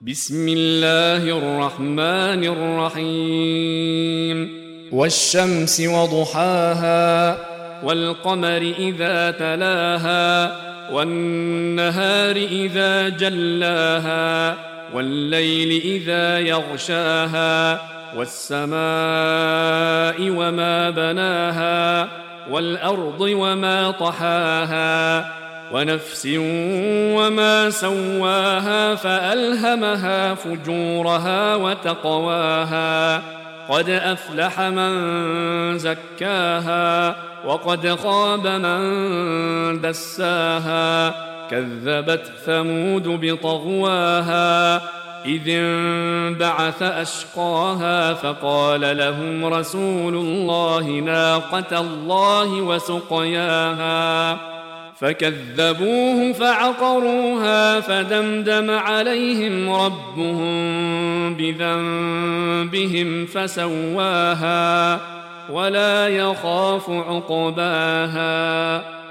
بسم الله الرحمن الرحيم والشمس وضحاها والقمر إذا تلاها والنهار إذا جلاها والليل إذا يغشاها والسماء وما بناها والأرض وما طحاها ونفس وما سواها فألهمها فجورها وتقواها قد أفلح من زكاها وقد خاب من دساها كذبت ثمود بطغواها إذ انبعث أشقاها فقال لهم رسول الله ناقة الله وسقياها فكذبوه فعقروها فدمدم عليهم ربهم بذنبهم فسواها ولا يخاف عقباها.